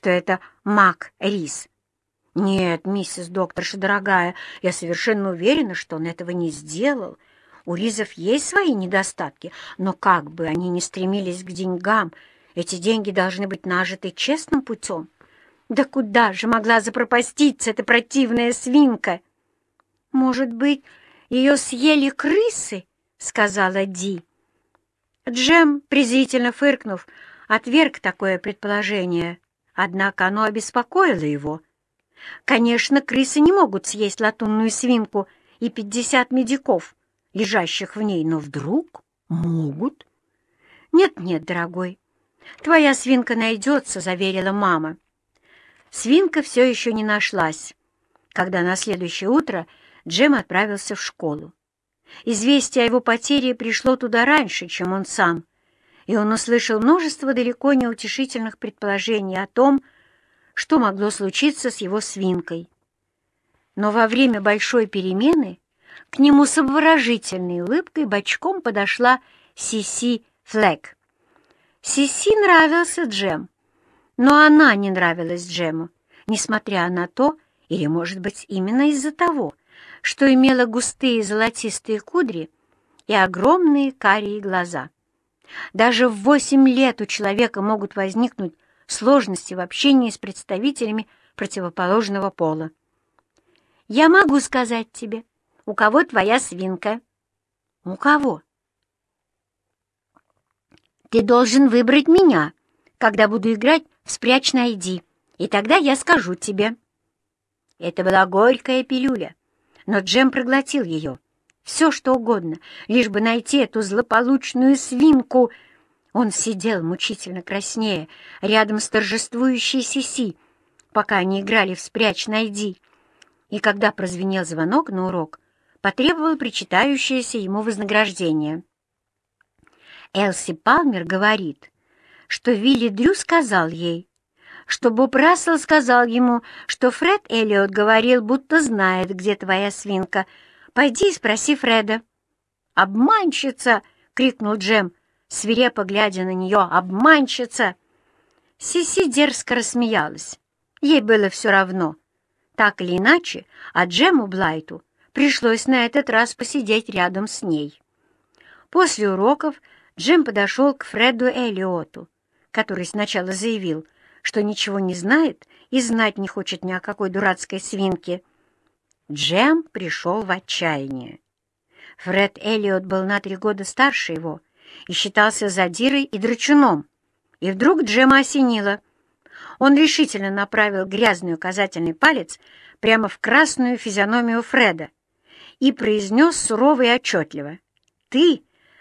что это Мак Рис. Нет, миссис докторша дорогая, я совершенно уверена, что он этого не сделал. У Ризов есть свои недостатки, но как бы они ни стремились к деньгам, эти деньги должны быть нажиты честным путем. Да куда же могла запропаститься эта противная свинка? Может быть, ее съели крысы, сказала Ди. Джем, презрительно фыркнув, отверг такое предположение, однако оно обеспокоило его. Конечно, крысы не могут съесть латунную свинку и 50 медиков, лежащих в ней, но вдруг могут. «Нет-нет, дорогой, твоя свинка найдется», — заверила мама. Свинка все еще не нашлась, когда на следующее утро Джем отправился в школу. Известие о его потере пришло туда раньше, чем он сам, и он услышал множество далеко не утешительных предположений о том, что могло случиться с его свинкой. Но во время большой перемены к нему с обворожительной улыбкой бочком подошла Сиси Флэг. Сиси нравился Джем, но она не нравилась Джему, несмотря на то, или, может быть, именно из-за того, что имела густые золотистые кудри и огромные карие глаза. Даже в 8 лет у человека могут возникнуть сложности в общении с представителями противоположного пола. «Я могу сказать тебе, у кого твоя свинка». «У кого?» «Ты должен выбрать меня, когда буду играть в «Спрячь, найди», и тогда я скажу тебе». Это была горькая пилюля, но Джем проглотил ее. Все, что угодно, лишь бы найти эту злополучную свинку. Он сидел, мучительно краснея, рядом с торжествующей Сиси, пока они играли в «Спрячь, найди», и когда прозвенел звонок на урок, потребовал причитающееся ему вознаграждение. Элси Палмер говорит, что Вилли Дрю сказал ей, что Боб Рассел сказал ему, что Фред Эллиот говорил, будто знает, где твоя свинка. Пойди и спроси Фреда. «Обманщица!» — крикнул Джем, свирепо глядя на нее. «Обманщица!» Сиси дерзко рассмеялась. Ей было все равно. Так или иначе, а Джему Блайту пришлось на этот раз посидеть рядом с ней. После уроков Джем подошел к Фреду Эллиоту, который сначала заявил, что ничего не знает и знать не хочет ни о какой дурацкой свинке. Джем пришел в отчаяние. Фред Эллиот был на 3 года старше его и считался задирой и драчуном. И вдруг Джема осенило. Он решительно направил грязный указательный палец прямо в красную физиономию Фреда и произнес сурово и отчетливо: «Ты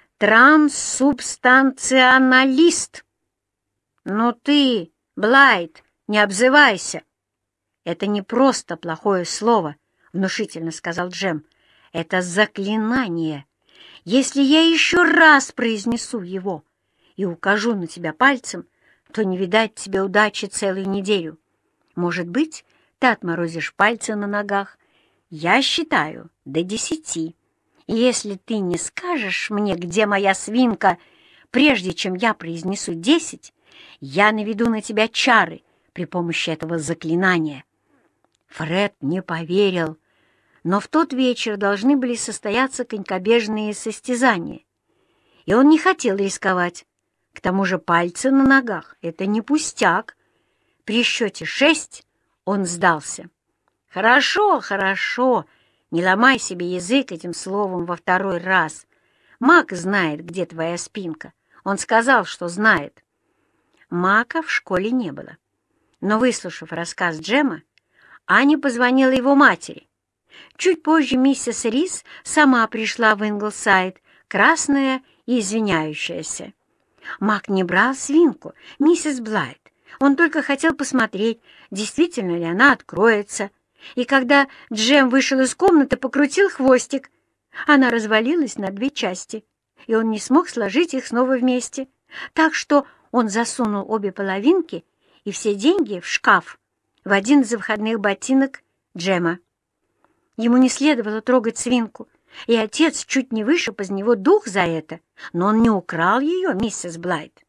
транссубстанционалист!» «Ну ты, Блайт, не обзывайся!» «Это не просто плохое слово», — внушительно сказал Джем. «Это заклинание. Если я еще раз произнесу его и укажу на тебя пальцем, то не видать тебе удачи целую неделю. Может быть, ты отморозишь пальцы на ногах. Я считаю до 10. И если ты не скажешь мне, где моя свинка, прежде чем я произнесу 10, я наведу на тебя чары при помощи этого заклинания». Фред не поверил, но в тот вечер должны были состояться конькобежные состязания, и он не хотел рисковать. К тому же пальцы на ногах — это не пустяк. При счете 6 он сдался. «Хорошо, хорошо, не ломай себе язык этим словом во 2-й раз. Мак знает, где твоя спинка. Он сказал, что знает». Мака в школе не было. Но, выслушав рассказ Джема, Аня позвонила его матери. Чуть позже миссис Рис сама пришла в Инглсайд, красная и извиняющаяся. Мак не брал свинку, миссис Блайт. Он только хотел посмотреть, действительно ли она откроется. И когда Джем вышел из комнаты, покрутил хвостик. Она развалилась на 2 части, и он не смог сложить их снова вместе. Так что он засунул обе половинки и все деньги в шкаф в один из выходных ботинок Джема. Ему не следовало трогать свинку, и отец чуть не вышиб из него дух за это, но он не украл ее, миссис Блайт.